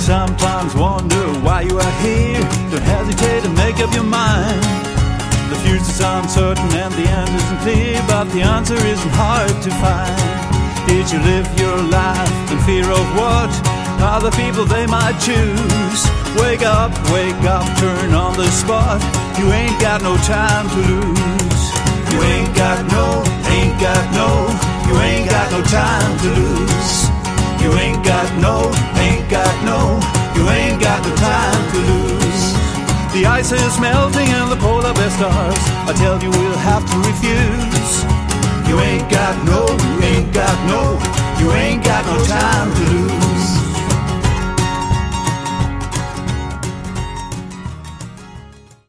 sometimes wonder why you are here? Don't hesitate to make up your mind. The future's uncertain and the end isn't clear, but the answer isn't hard to find. Did you live your life in fear of what other people they might choose? Wake up, turn on the spot. You ain't got no time to lose. You ain't got no, you ain't got no time to lose. You ain't got no, you ain't got no time to lose. The ice is melting and the polar bear stars. I tell you we'll have to refuse. You ain't got no, you ain't got no time to lose.